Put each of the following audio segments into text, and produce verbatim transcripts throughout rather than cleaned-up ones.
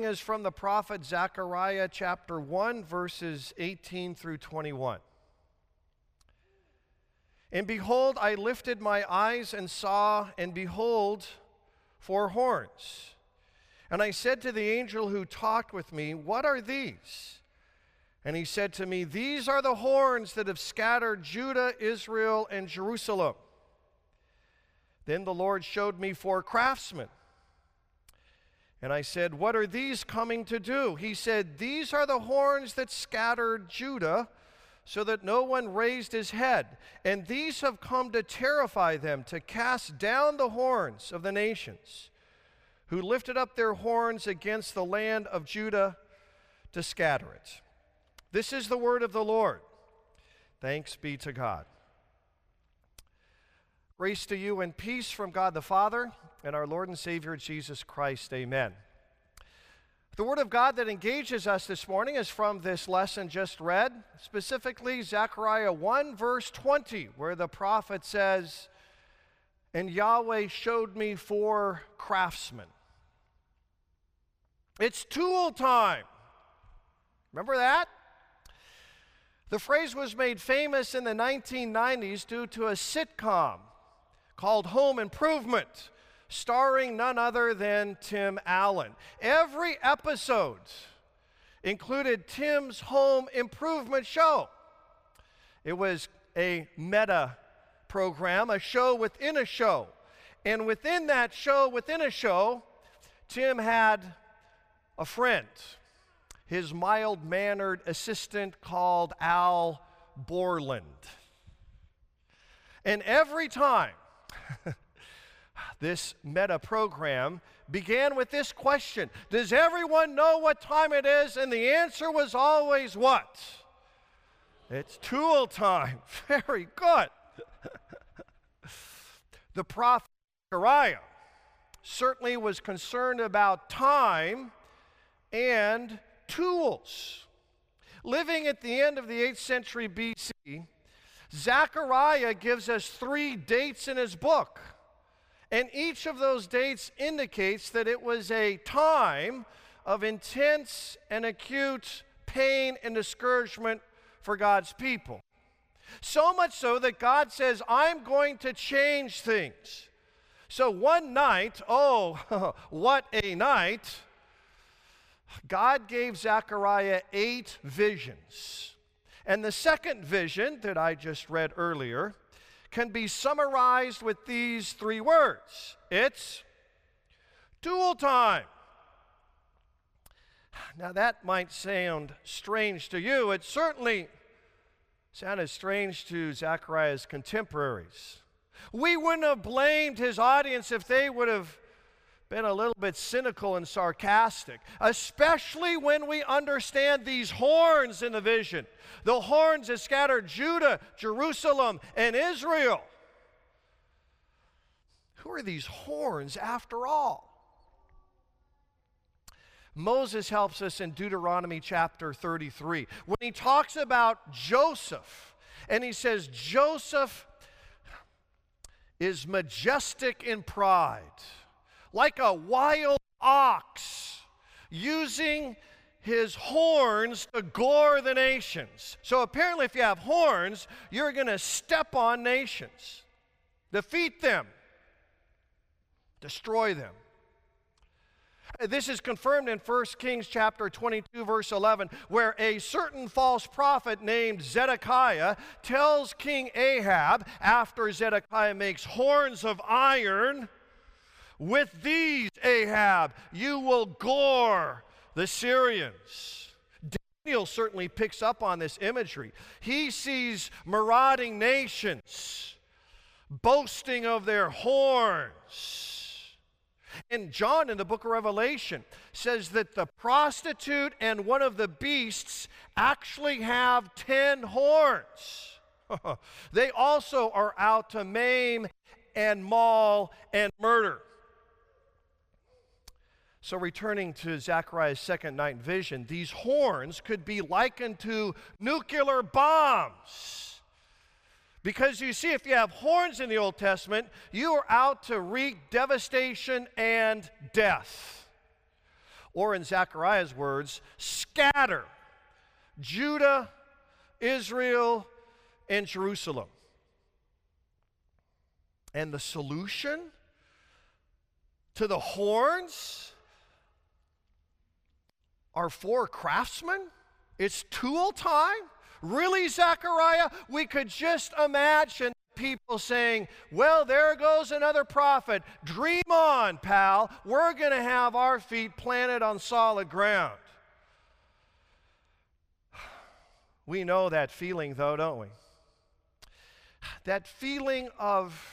reading is from the prophet Zechariah chapter one, verses eighteen through twenty-one. And behold, I lifted my eyes and saw, and behold, four horns. And I said to the angel who talked with me, what are these? And he said to me, these are the horns that have scattered Judah, Israel, and Jerusalem. Then the Lord showed me four craftsmen. And I said, what are these coming to do? He said, these are the horns that scattered Judah, so that no one raised his head. And these have come to terrify them, to cast down the horns of the nations, who lifted up their horns against the land of Judah to scatter it. This is the word of the Lord. Thanks be to God. Grace to you and peace from God the Father and our Lord and Savior Jesus Christ. Amen. The word of God that engages us this morning is from this lesson just read, specifically Zechariah one, verse twenty, where the prophet says, and Yahweh showed me four craftsmen. It's tool time. Remember that? The phrase was made famous in the nineteen nineties due to a sitcom called Home Improvement, starring none other than Tim Allen. Every episode included Tim's home improvement show. It was a meta program, a show within a show. And within that show, within a show, Tim had a friend, his mild-mannered assistant called Al Borland. And every time this meta program began with this question, does everyone know what time it is? And the answer was always what? It's tool time. Very good. The prophet Zechariah certainly was concerned about time and tools. Living at the end of the eighth century B C, Zechariah gives us three dates in his book. And each of those dates indicates that it was a time of intense and acute pain and discouragement for God's people. So much so that God says, I'm going to change things. So one night, oh, what a night, God gave Zechariah eight visions. And the second vision that I just read earlier can be summarized with these three words. It's tool time. Now that might sound strange to you. It certainly sounded strange to Zechariah's contemporaries. We wouldn't have blamed his audience if they would have been a little bit cynical and sarcastic, especially when we understand these horns in the vision. The horns that scattered Judah, Jerusalem, and Israel. Who are these horns after all? Moses helps us in Deuteronomy chapter thirty-three when he talks about Joseph, and he says Joseph is majestic in pride, like a wild ox, using his horns to gore the nations. So apparently if you have horns, you're going to step on nations, defeat them, destroy them. This is confirmed in First Kings chapter twenty-two, verse eleven, where a certain false prophet named Zedekiah tells King Ahab, after Zedekiah makes horns of iron, with these, Ahab, you will gore the Syrians. Daniel certainly picks up on this imagery. He sees marauding nations boasting of their horns. And John in the book of Revelation says that the prostitute and one of the beasts actually have ten horns. They also are out to maim and maul and murder. So returning to Zechariah's second night vision, these horns could be likened to nuclear bombs. Because you see, if you have horns in the Old Testament, you are out to wreak devastation and death. Or in Zechariah's words, scatter Judah, Israel, and Jerusalem. And the solution to the horns are four craftsmen? It's tool time? Really, Zechariah? We could just imagine people saying, well, there goes another prophet. Dream on, pal. We're going to have our feet planted on solid ground. We know that feeling, though, don't we? That feeling of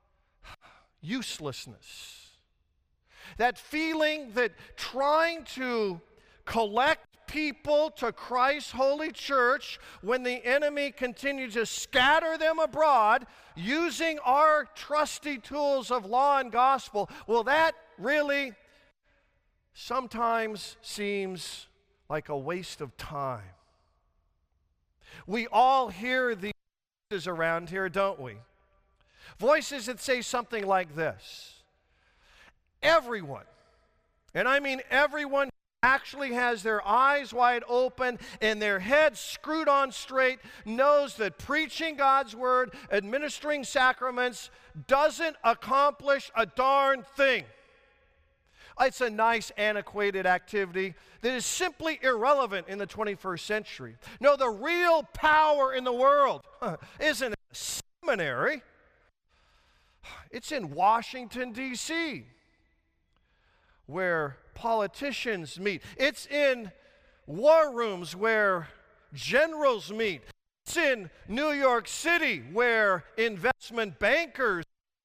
uselessness. That feeling that trying to collect people to Christ's holy church when the enemy continues to scatter them abroad using our trusty tools of law and gospel, well, that really sometimes seems like a waste of time. We all hear these voices around here, don't we? Voices that say something like this. Everyone, and I mean everyone, actually has their eyes wide open and their head screwed on straight, knows that preaching God's word, administering sacraments, doesn't accomplish a darn thing. It's a nice, antiquated activity that is simply irrelevant in the twenty-first century. No, the real power in the world isn't in a seminary. It's in Washington, D C, where politicians meet. It's in war rooms where generals meet. It's in New York City where investment bankers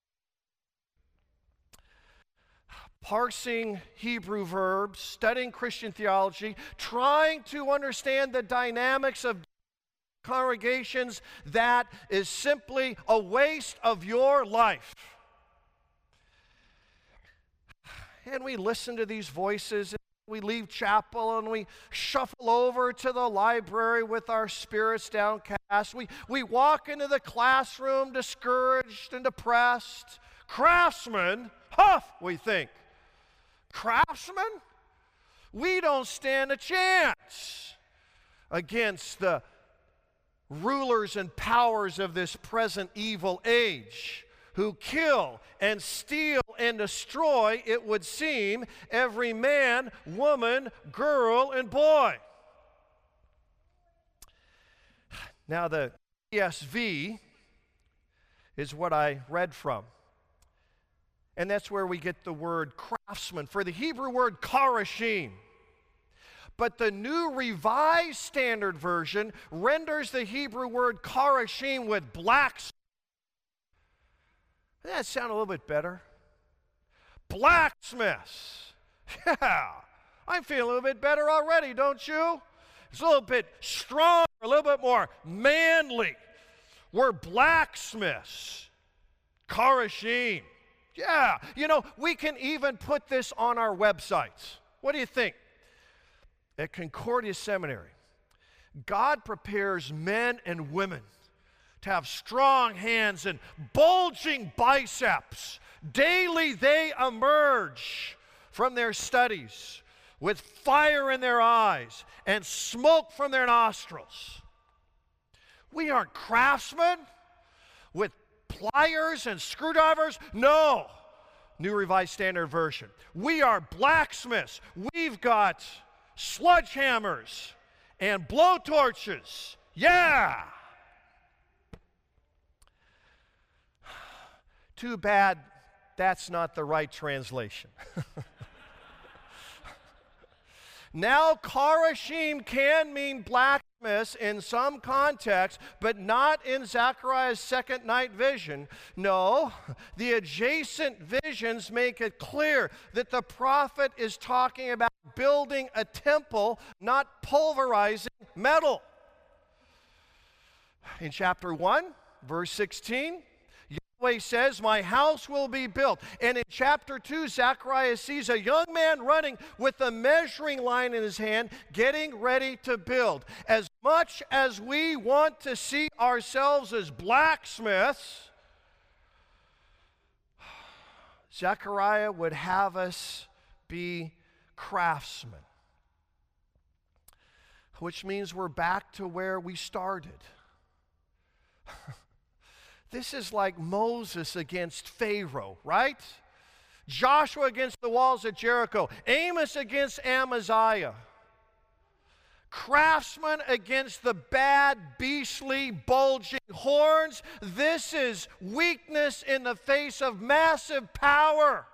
parsing Hebrew verbs, studying Christian theology, trying to understand the dynamics of congregations. That is simply a waste of your life. And we listen to these voices, and we leave chapel, and we shuffle over to the library with our spirits downcast. We, we walk into the classroom discouraged and depressed. Craftsmen, huff, we think. Craftsmen? We don't stand a chance against the rulers and powers of this present evil age, who kill and steal and destroy, it would seem, every man, woman, girl, and boy. Now, the E S V is what I read from. And that's where we get the word craftsman, for the Hebrew word karashim. But the New Revised Standard Version renders the Hebrew word karashim with blacksmith. Doesn't that sound a little bit better? Blacksmiths. Yeah, I'm feeling a little bit better already, don't you? It's a little bit stronger, a little bit more manly. We're blacksmiths. Karashim. Yeah, you know, we can even put this on our websites. What do you think? At Concordia Seminary, God prepares men and women to have strong hands and bulging biceps. Daily they emerge from their studies with fire in their eyes and smoke from their nostrils. We aren't craftsmen with pliers and screwdrivers. No. New Revised Standard Version. We are blacksmiths. We've got sledgehammers and blowtorches. Yeah. Too bad that's not the right translation. Now, karashim can mean blacksmiths in some contexts, but not in Zechariah's second night vision. No, the adjacent visions make it clear that the prophet is talking about building a temple, not pulverizing metal. In chapter one, verse sixteen, Yahweh says, my house will be built. And in chapter two, Zechariah sees a young man running with a measuring line in his hand, getting ready to build. As much as we want to see ourselves as blacksmiths, Zechariah would have us be craftsmen. Which means we're back to where we started. This is like Moses against Pharaoh, right? Joshua against the walls of Jericho. Amos against Amaziah. Craftsmen against the bad, beastly, bulging horns. This is weakness in the face of massive power.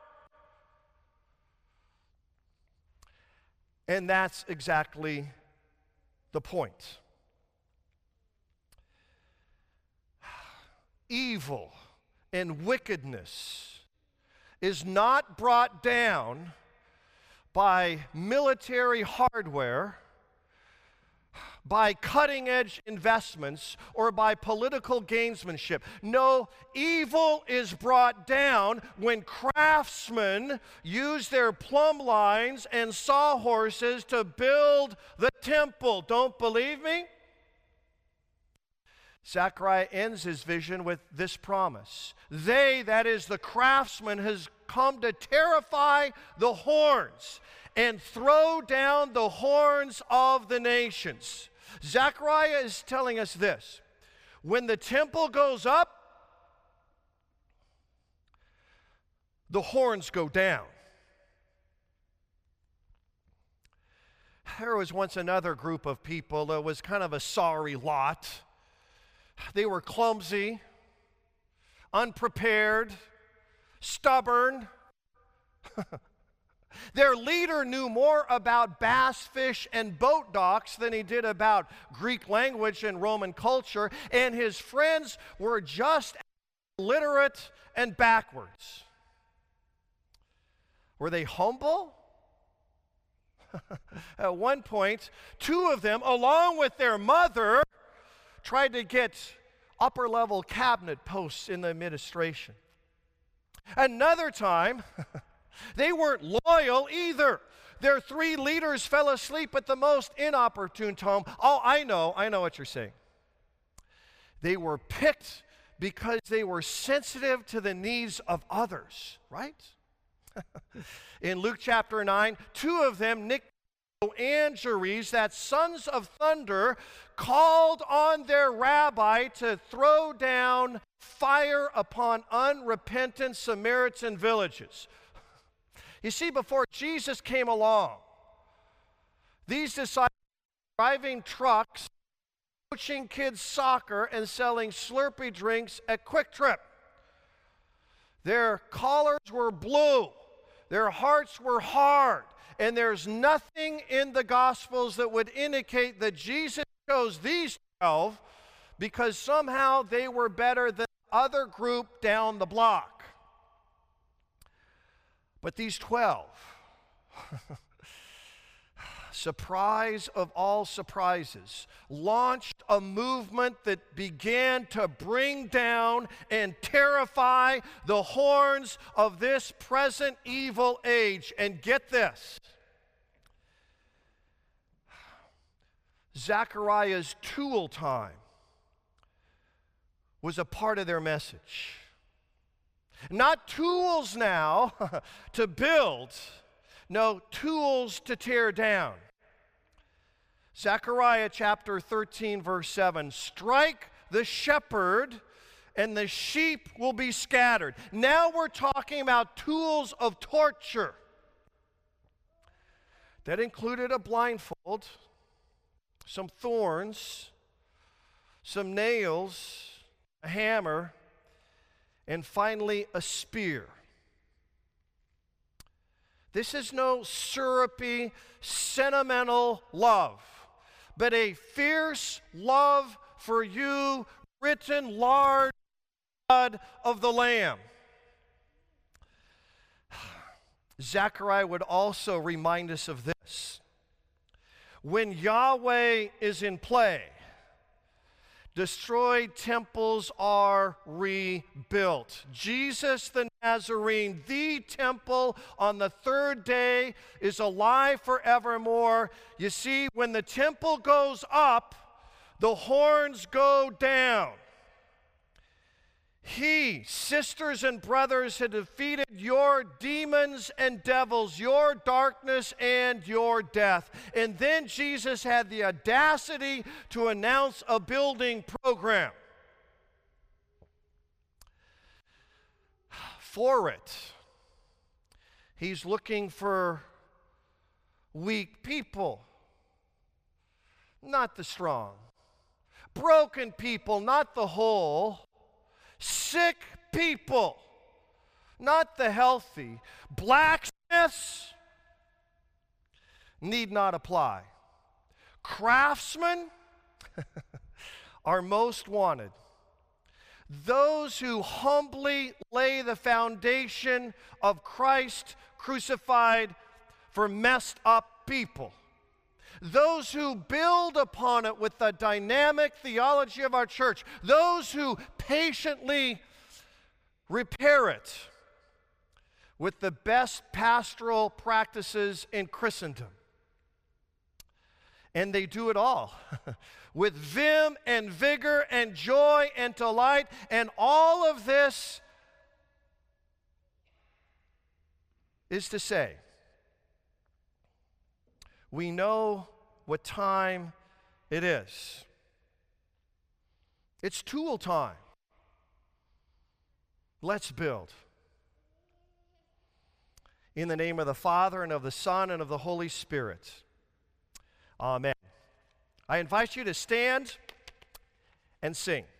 And that's exactly the point. Evil and wickedness is not brought down by military hardware, by cutting-edge investments, or by political gamesmanship. No, evil is brought down when craftsmen use their plumb lines and sawhorses to build the temple. Don't believe me? Zechariah ends his vision with this promise. They, that is the craftsman, has come to terrify the horns and throw down the horns of the nations. Zechariah is telling us this. When the temple goes up, the horns go down. There was once another group of people that was kind of a sorry lot. They were clumsy, unprepared, stubborn. Their leader knew more about bass, fish, and boat docks than he did about Greek language and Roman culture, and his friends were just illiterate and backwards. Were they humble? At one point, two of them, along with their mother, tried to get upper-level cabinet posts in the administration. Another time, they weren't loyal either. Their three leaders fell asleep at the most inopportune time. Oh, I know, I know what you're saying. They were picked because they were sensitive to the needs of others, right? In Luke chapter nine, two of them, Nick and Jerez, that sons of thunder, called on their rabbi to throw down fire upon unrepentant Samaritan villages. You see, before Jesus came along, these disciples were driving trucks, coaching kids soccer, and selling Slurpee drinks at Quick Trip. Their collars were blue. Their hearts were hard. And there's nothing in the Gospels that would indicate that Jesus chose these twelve because somehow they were better than the other group down the block. But these twelve, surprise of all surprises, launched a movement that began to bring down and terrify the horns of this present evil age. And get this, Zechariah's tool time was a part of their message. Not tools now to build, no, tools to tear down. Zechariah chapter thirteen, verse seven, strike the shepherd and the sheep will be scattered. Now we're talking about tools of torture. That included a blindfold, some thorns, some nails, a hammer, and finally a spear. This is no syrupy, sentimental love, but a fierce love for you written large in the blood of the Lamb. Zechariah would also remind us of this. When Yahweh is in play, destroyed temples are rebuilt. Jesus the Nazarene, the temple on the third day, is alive forevermore. You see, when the temple goes up, the horns go down. He, sisters and brothers, had defeated your demons and devils, your darkness and your death. And then Jesus had the audacity to announce a building program. For it, he's looking for weak people, not the strong. Broken people, not the whole. Sick people, not the healthy. Blacksmiths need not apply. Craftsmen are most wanted. Those who humbly lay the foundation of Christ crucified for messed up people. Those who build upon it with the dynamic theology of our church. Those who patiently repair it with the best pastoral practices in Christendom. And they do it all with vim and vigor and joy and delight. And all of this is to say, we know what time it is. It's tool time. Let's build. In the name of the Father, and of the Son, and of the Holy Spirit. Amen. I invite you to stand and sing.